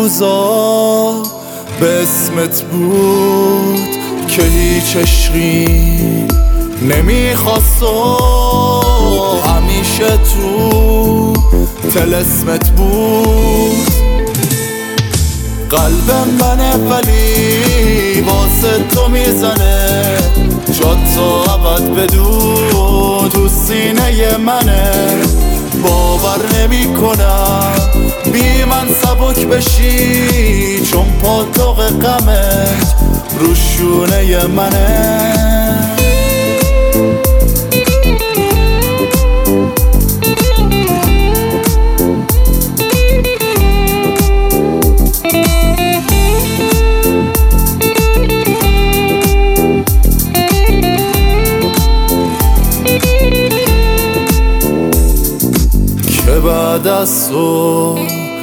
روزا به اسمت بود که هیچ عشقی نمیخواست و همیشه تو طلسمت بود. قلبم منه ولی واسه تو میزنه، جات تو ابد بدون تو سینه منه. باور نمی کنم بی من سبک بشی، چون پاتوق غمت رو شونه منه. بعد از تو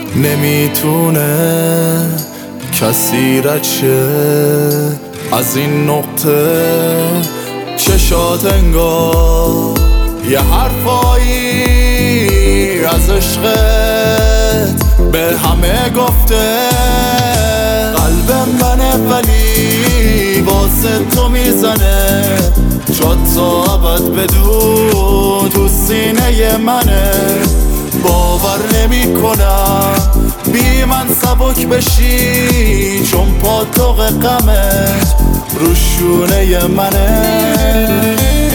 نمیتونه کسی رد شه از این نقطه. چشات انگار یه حرفایی از عشقت به همه گفته. قلبم منه ولی واسه تو میزنه، جات تو ابد بدون تو سینه منه. باور نمی کنم بی من سبک بشی، چون پاتوق غمت رو شونه منه.